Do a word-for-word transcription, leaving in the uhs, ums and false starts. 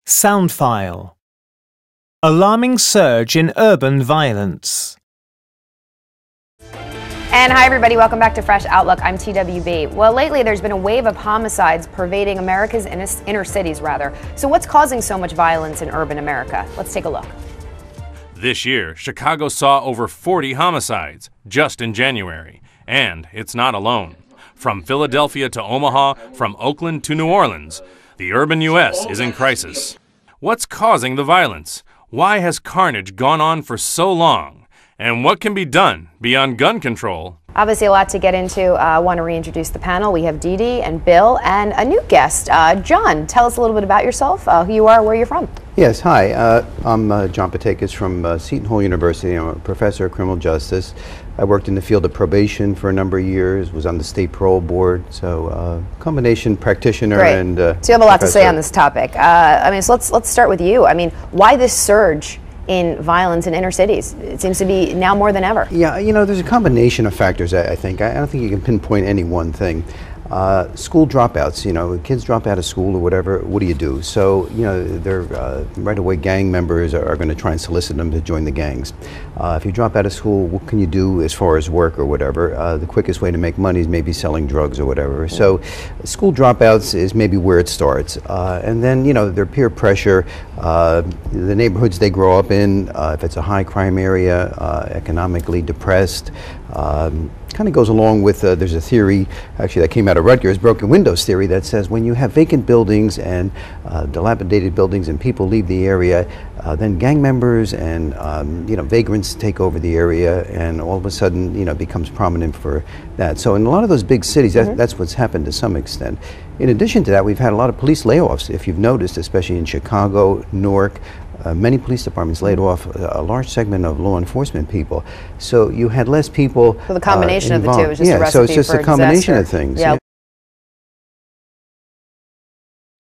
Sound file. Alarming surge in urban violence. And hi everybody, welcome back to Fresh Outlook. I'm T W B. Well, lately there's been a wave of homicides pervading America's inner cities, rather. So what's causing so much violence in urban America? Let's take a look. This year, Chicago saw over forty homicides just in January. And it's not alone. From Philadelphia to Omaha, from Oakland to New Orleans, the urban U S is in crisis. What's causing the violence? Why has carnage gone on for so long? And what can be done beyond gun control? Obviously a lot to get into. I uh, want to reintroduce the panel. We have Dee Dee and Bill and a new guest. Uh, John, tell us a little bit about yourself, uh, who you are, where you're from. Yes, hi. Uh, I'm uh, John Patakis from uh, Seton Hall University. I'm a professor of criminal justice. I worked in the field of probation for a number of years, was on the state parole board, so uh, combination practitioner. Great. and uh, So you have a lot professor. to say on this topic. Uh, I mean, so let's, let's start with you. I mean, why this surge in violence in inner cities? It seems to be now more than ever. Yeah, you know, there's a combination of factors, I, I think. I, I don't think you can pinpoint any one thing. Uh, school dropouts, you know, kids drop out of school or whatever, what do you do? So, you know, they're, uh, right away gang members are, are going to try and solicit them to join the gangs. Uh, if you drop out of school, what can you do as far as work or whatever? Uh, the quickest way to make money is maybe selling drugs or whatever. Mm-hmm. So, school dropouts is maybe where it starts. Uh, and then, you know, their peer pressure, uh, the neighborhoods they grow up in, uh, if it's a high crime area, uh, economically depressed, um, kind of goes along with, uh, there's a theory actually that came out of Rutgers, broken windows theory, that says when you have vacant buildings and uh, dilapidated buildings and people leave the area, uh, then gang members and um, you know, vagrants take over the area, and all of a sudden, you know, becomes prominent for that. So in a lot of those big cities, that, mm-hmm. that's what's happened to some extent. In addition to that, we've had a lot of police layoffs, if you've noticed, especially in Chicago, Newark. Uh, many police departments laid off a, a large segment of law enforcement people. So you had less people. So the combination uh, of the two is just yeah, a recipe so it's just for a combination disaster. of things. Yeah. Yeah.